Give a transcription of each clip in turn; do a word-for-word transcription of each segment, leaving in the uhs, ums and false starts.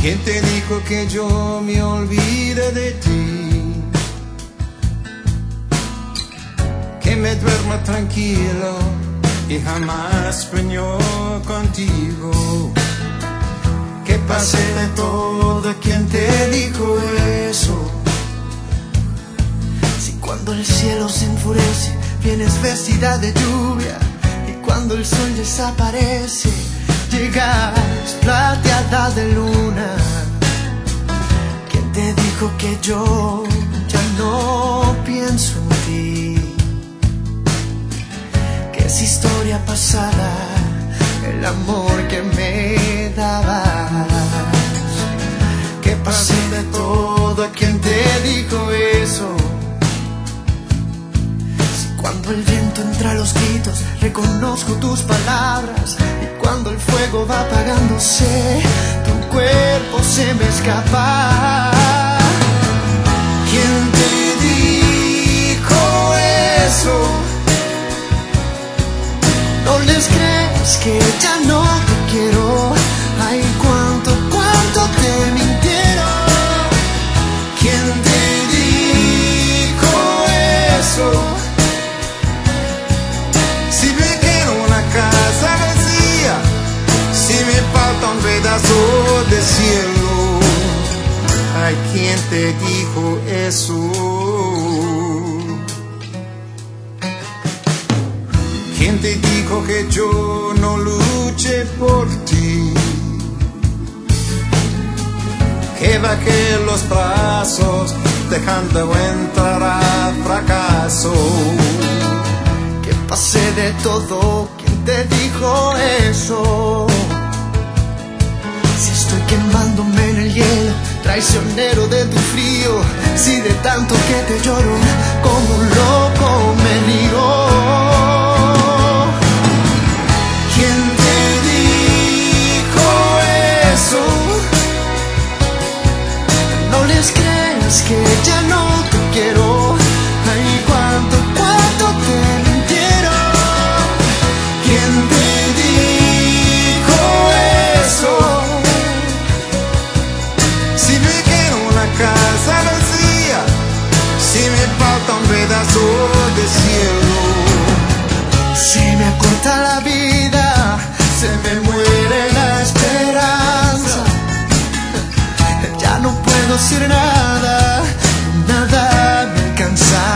¿Quién te dijo que yo me olvide de ti? Que me duerma tranquilo y jamás sueño contigo. Que pase de todo. ¿Quién te dijo eso? Si cuando el cielo se enfurece vienes vestida de lluvia, y cuando el sol desaparece llegas plateada de luna. ¿Quién te dijo que yo ya no pienso en ti? Que es historia pasada el amor que me dabas. Que pasé de todo. ¿Quién te dijo eso? Si cuando el viento entra a los gritos reconozco tus palabras, y cuando el fuego va apagándose tu cuerpo se me escapa. ¿Quién te dijo eso? No les crees que ya no te quiero. Ay, cuánto, cuánto te mintieron. ¿Quién te dijo eso? Si me quedo en una casa vacía, si me falta un pedazo de cielo. Ay, ¿quién te dijo eso? ¿Quién te dijo que yo no luché por ti? Que bajé los brazos dejando entrar a fracaso. Que pasé de todo. ¿Quién te dijo eso? Si estoy quemándome en el hielo, traicionero de tu frío. Si de tanto que te lloro como un loco me río. ¿Quién te dijo eso? No les creas que ya no te quiero. Ay, cuánto, cuánto te mintieron. ¿Quién te dijo eso? Si me quedo en una casa vacía, si me falta un pedazo de cielo. Si me acorta la vida, se me muere la esperanza. Ya no puedo decir nada, nada me alcanza.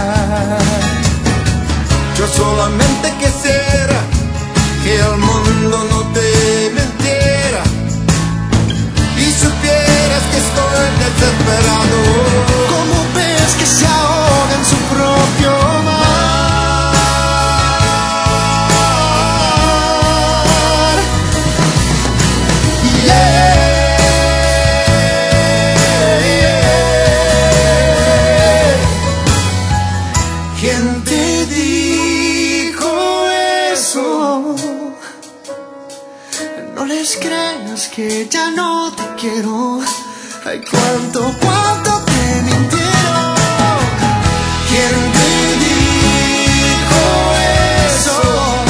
Yo solamente quisiera que el mundo no te mintiera y supieras que estoy desesperado. Como ves que se ahoga en su propio mar. ¿Quién te dijo eso? No les creas que ya no te quiero. Ay, cuánto, cuánto te mintieron. ¿Quién te dijo eso?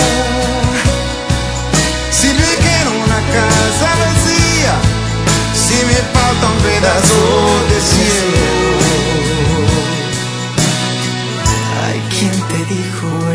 Si me quedo en una casa vacía, si me falta un pedazo de cielo. Ay, ¿quién te dijo